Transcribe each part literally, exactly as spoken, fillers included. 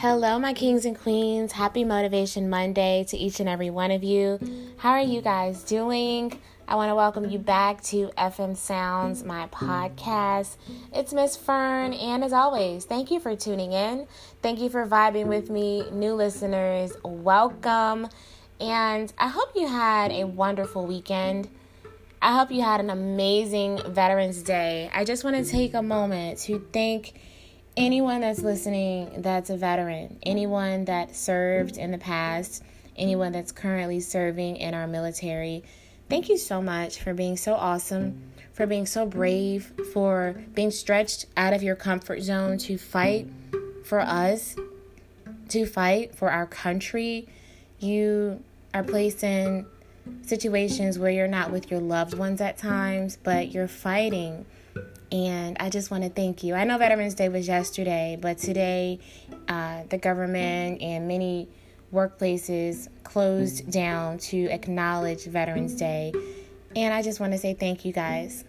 Hello, my kings and queens. Happy Motivation Monday to each and every one of you. How are you guys doing? I want to welcome you back to F M Sounds, my podcast. It's Miss Fern, and as always, thank you for tuning in. Thank you for vibing with me. New listeners, welcome. And I hope you had a wonderful weekend. I hope you had an amazing Veterans Day. I just want to take a moment to thank anyone that's listening that's a veteran, anyone that served in the past, anyone that's currently serving in our military. Thank you so much for being so awesome, for being so brave, for being stretched out of your comfort zone to fight for us, to fight for our country. You are placed in situations where you're not with your loved ones at times, but you're fighting. And I just want to thank you. I know Veterans Day was yesterday, but today uh, the government and many workplaces closed down to acknowledge Veterans Day. And I just want to say thank you guys.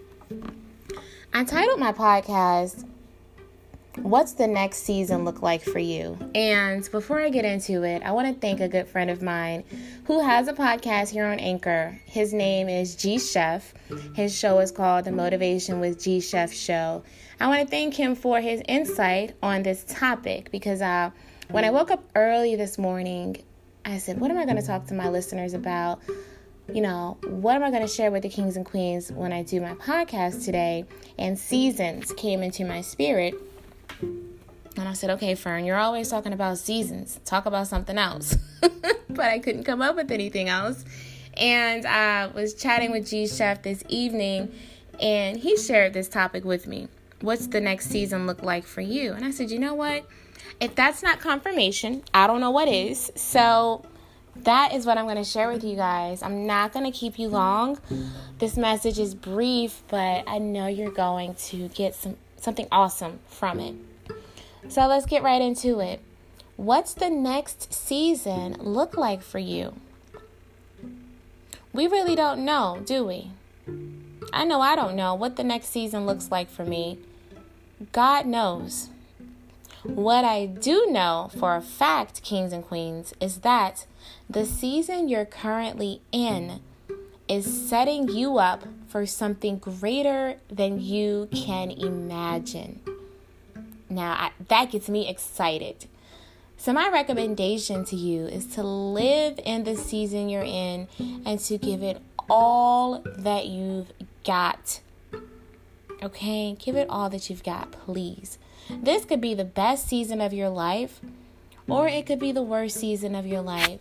I titled my podcast, What's the Next Season Look Like for You? And before I get into it, I want to thank a good friend of mine who has a podcast here on Anchor. His name is G Chef. His show is called The Motivation with G Chef Show. I want to thank him for his insight on this topic because uh, when I woke up early this morning, I said, what am I going to talk to my listeners about? You know, what am I going to share with the kings and queens when I do my podcast today? And seasons came into my spirit. And I said, okay, Fern, you're always talking about seasons. Talk about something else. But I couldn't come up with anything else. And I was chatting with G Chef this evening, and he shared this topic with me. What's the next season look like for you? And I said, you know what? If that's not confirmation, I don't know what is. So that is what I'm going to share with you guys. I'm not going to keep you long. This message is brief, but I know you're going to get some something awesome from it. So let's get right into it. What's the next season look like for you? We really don't know, do we? I know I don't know what the next season looks like for me. God knows. What I do know for a fact, kings and queens, is that the season you're currently in is setting you up for something greater than you can imagine. Now, I, that gets me excited. So my recommendation to you is to live in the season you're in and to give it all that you've got. Okay? Give it all that you've got, please. This could be the best season of your life, or it could be the worst season of your life.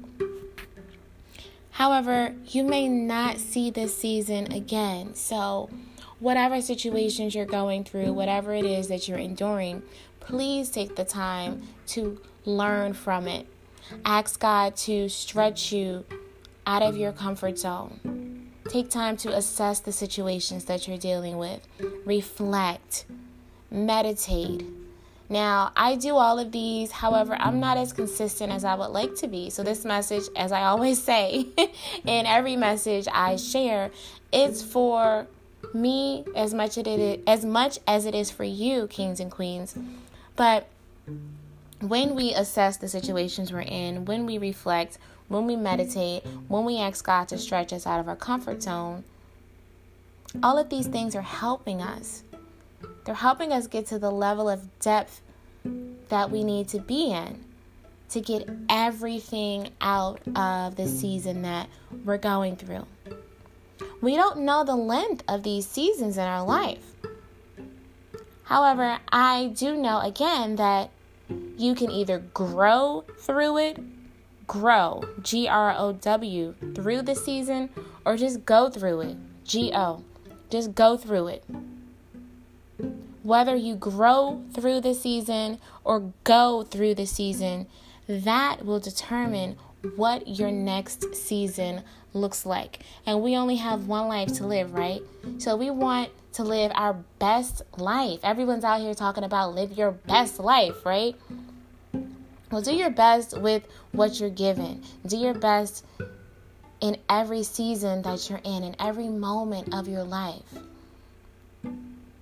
However, you may not see this season again. So whatever situations you're going through, whatever it is that you're enduring, please take the time to learn from it. Ask God to stretch you out of your comfort zone. Take time to assess the situations that you're dealing with. Reflect. Meditate. Now, I do all of these. However, I'm not as consistent as I would like to be. So this message, as I always say, in every message I share, it's for me as much as it is, as much as it is for you, kings and queens. But when we assess the situations we're in, when we reflect, when we meditate, when we ask God to stretch us out of our comfort zone, all of these things are helping us. They're helping us get to the level of depth that we need to be in to get everything out of the season that we're going through. We don't know the length of these seasons in our life. However, I do know, again, that you can either grow through it, grow, G R O W, through the season, or just go through it, G O, just go through it. Whether you grow through the season or go through the season, that will determine what your next season looks like. And we only have one life to live, right? So we want to live our best life. Everyone's out here talking about live your best life, right? Well, do your best with what you're given. Do your best in every season that you're in, in every moment of your life.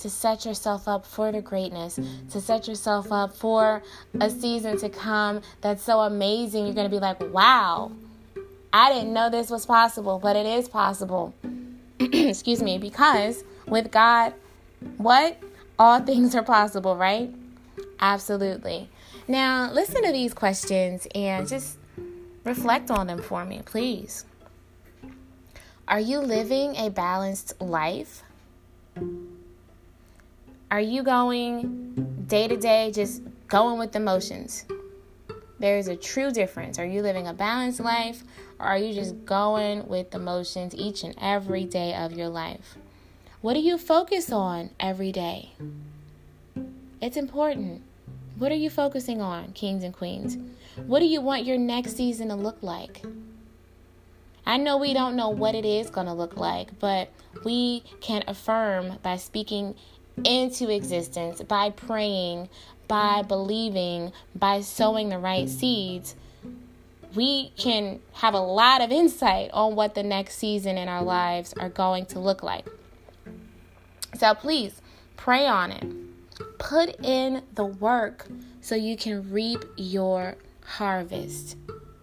to set yourself up for the greatness, to set yourself up for a season to come that's so amazing. You're going to be like, wow, I didn't know this was possible, but it is possible. Excuse me, because with God, what? All things are possible, right? Absolutely. Now, listen to these questions and just reflect on them for me, please. Are you living a balanced life? Are you going day to day, just going with the motions? There is a true difference. Are you living a balanced life, or are you just going with the motions each and every day of your life? What do you focus on every day? It's important. What are you focusing on, kings and queens? What do you want your next season to look like? I know we don't know what it is going to look like, but we can affirm by speaking into existence, by praying, by believing, by sowing the right seeds. We can have a lot of insight on what the next season in our lives are going to look like. So please pray on it. Put in the work so you can reap your harvest.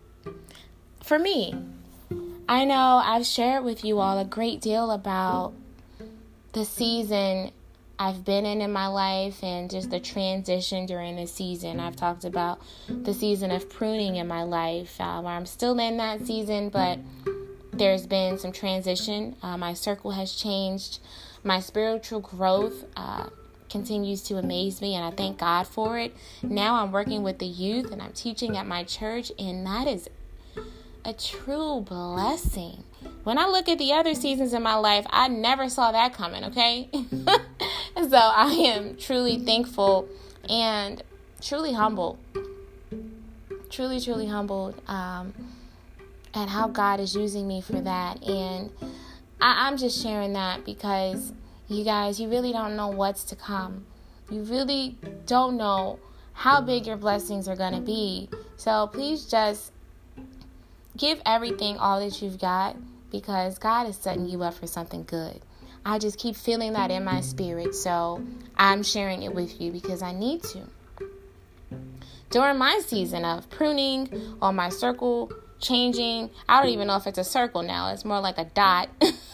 For me, I know I've shared with you all a great deal about the season I've been in in my life and just the transition during the season. I've talked about the season of pruning in my life, uh, where I'm still in that season, but there's been some transition. Uh, my circle has changed. My spiritual growth uh, continues to amaze me, and I thank God for it. Now I'm working with the youth, and I'm teaching at my church, and that is a true blessing. When I look at the other seasons in my life, I never saw that coming, okay? So I am truly thankful and truly humbled. Truly, truly humbled um, at how God is using me for that. And I, I'm just sharing that because, you guys, you really don't know what's to come. You really don't know how big your blessings are going to be. So please just give everything all that you've got, because God is setting you up for something good. I just keep feeling that in my spirit, so I'm sharing it with you because I need to. During my season of pruning or my circle changing, I don't even know if it's a circle now. It's more like a dot.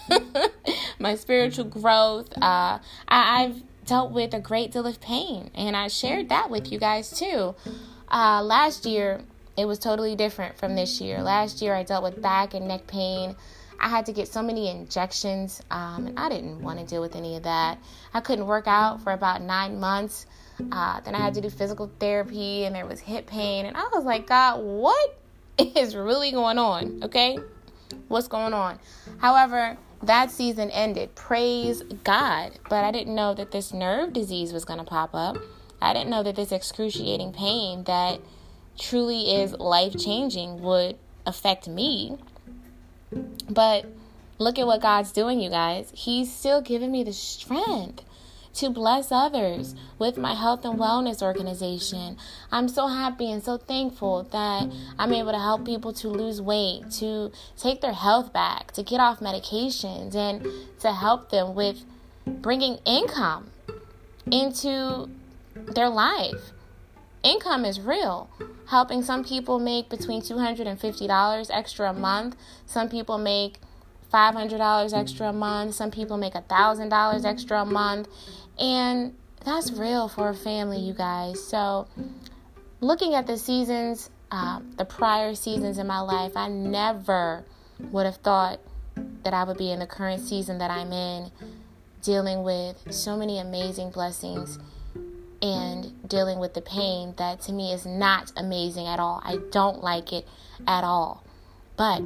My spiritual growth, uh, I, I've dealt with a great deal of pain, and I shared that with you guys too. Uh, last year, it was totally different from this year. Last year, I dealt with back and neck pain. I had to get so many injections, um, and I didn't want to deal with any of that. I couldn't work out for about nine months. Uh, then I had to do physical therapy, and there was hip pain. And I was like, God, what is really going on? Okay? What's going on? However, that season ended. Praise God. But I didn't know that this nerve disease was going to pop up. I didn't know that this excruciating pain that truly is life-changing would affect me. But look at what God's doing, you guys. He's still giving me the strength to bless others with my health and wellness organization. I'm so happy and so thankful that I'm able to help people to lose weight, to take their health back, to get off medications, and to help them with bringing income into their life. Income is real. Helping some people make between two hundred fifty dollars extra a month. Some people make five hundred dollars extra a month. Some people make one thousand dollars extra a month. And that's real for a family, you guys. So looking at the seasons, uh, the prior seasons in my life, I never would have thought that I would be in the current season that I'm in, dealing with so many amazing blessings and dealing with the pain that to me is not amazing at all. I don't like it at all. But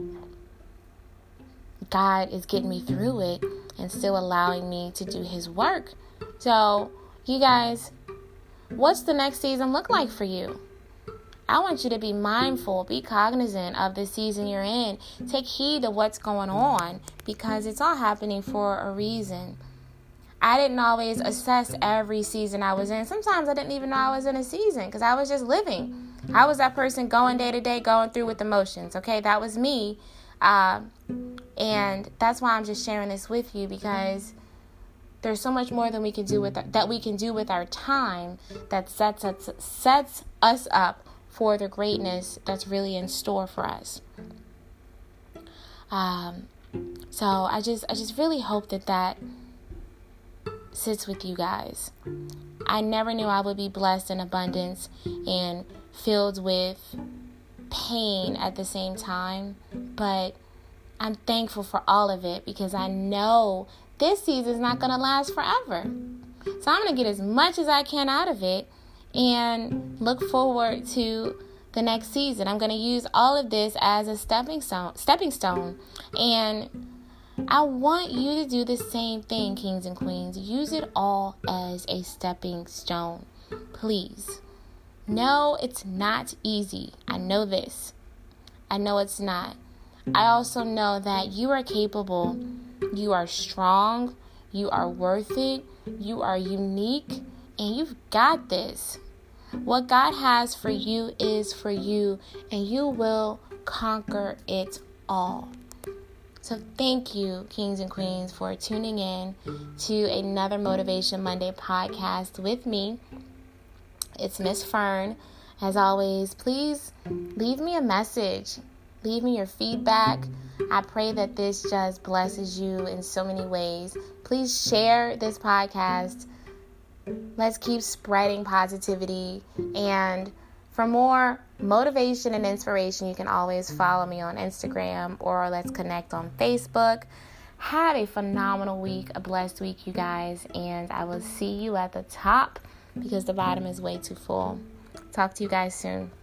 God is getting me through it and still allowing me to do his work. So, you guys, what's the next season look like for you? I want you to be mindful, be cognizant of the season you're in. Take heed of what's going on, because it's all happening for a reason. I didn't always assess every season I was in. Sometimes I didn't even know I was in a season because I was just living. I was that person going day to day, going through with the motions. Okay, that was me. Uh, and that's why I'm just sharing this with you, because There's so much more than we can do with that we can do with our time that sets us sets us up for the greatness that's really in store for us. Um, so I just I just really hope that that sits with you guys. I never knew I would be blessed in abundance and filled with pain at the same time, but I'm thankful for all of it because I know this season is not going to last forever. So I'm going to get as much as I can out of it and look forward to the next season. I'm going to use all of this as a stepping stone, stepping stone. And I want you to do the same thing, kings and queens. Use it all as a stepping stone, please. No, it's not easy. I know this. I know it's not. I also know that you are capable. You are strong. You are worth it. You are unique. And you've got this. What God has for you is for you. And you will conquer it all. So thank you, kings and queens, for tuning in to another Motivation Monday podcast with me. It's Miss Fern. As always, please leave me a message. Leave me your feedback. I pray that this just blesses you in so many ways. Please share this podcast. Let's keep spreading positivity. And for more motivation and inspiration, you can always follow me on Instagram or let's connect on Facebook. Have a phenomenal week, a blessed week, you guys. And I will see you at the top because the bottom is way too full. Talk to you guys soon.